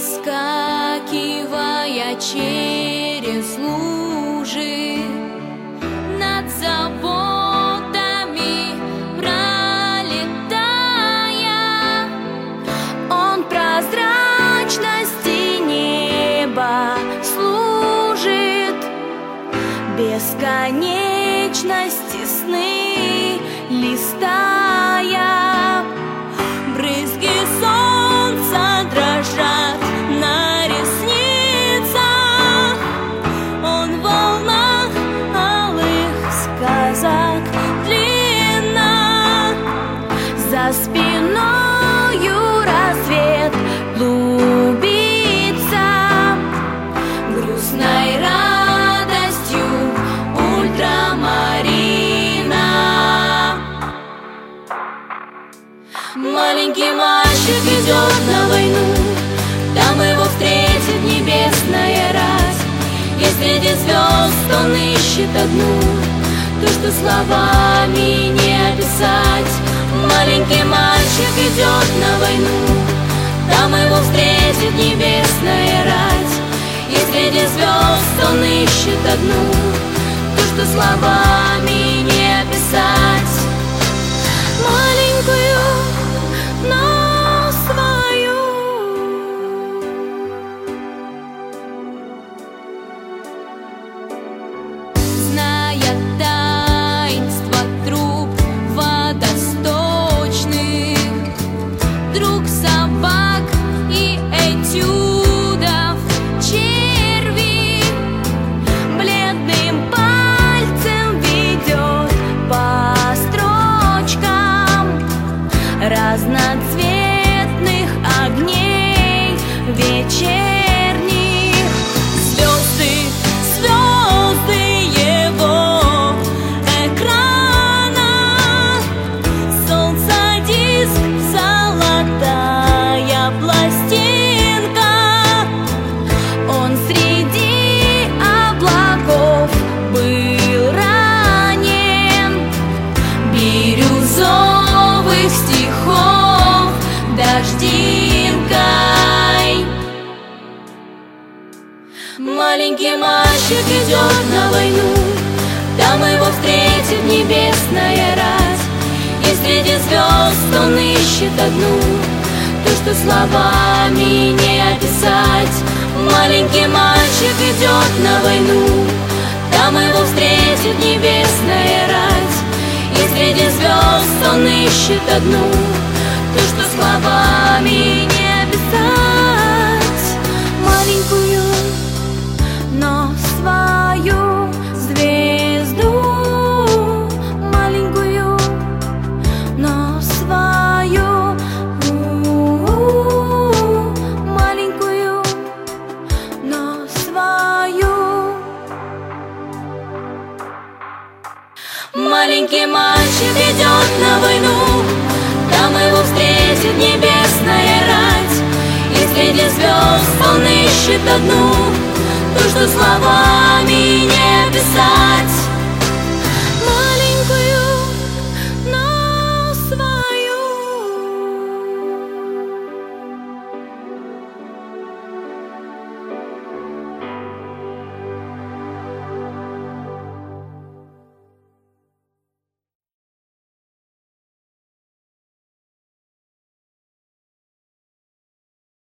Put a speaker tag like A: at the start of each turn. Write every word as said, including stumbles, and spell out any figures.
A: перескакивая через лужи, над заводами пролетая, он прозрачности неба служит, бесконечности сны листая. Брызги солнца дрожат на ресницах, он в волнах алых сказок длинна. За спиною рассвет клубится, грустной радостью ультрамарина. Маленький мальчик идет на войну, там его встретит небесная рать. И среди звезд он ищет одну, то, что словами не описать. Маленький мальчик идет на войну, там его встретит небесная рать. И среди звезд он ищет одну, то, что словами не описать. Маленькую, но свою. Зная таинство труб водосточных, друг собак и этюдов черви, бледным пальцем ведет по строчкам разноцветных огней вечерних. Звезды, звезды его экрана, солнце диск, золотая пластинка. Он среди облаков был ранен бирюзовых стихов дождинкой. Маленький мальчик идет на войну, там его встретит небесная рать. И среди звезд он ищет одну, то, что словами не описать. Маленький мальчик идет на войну, там его встретит небесная рать. И среди звезд он ищет одну, то, что словами не описать. Маленькую, но свою звезду, маленькую, но свою, у-у-у, маленькую, но свою. Маленький мальчик идет на войну, там его встретит небесная рать. И среди звезд он ищет одну, то, что словами не описать.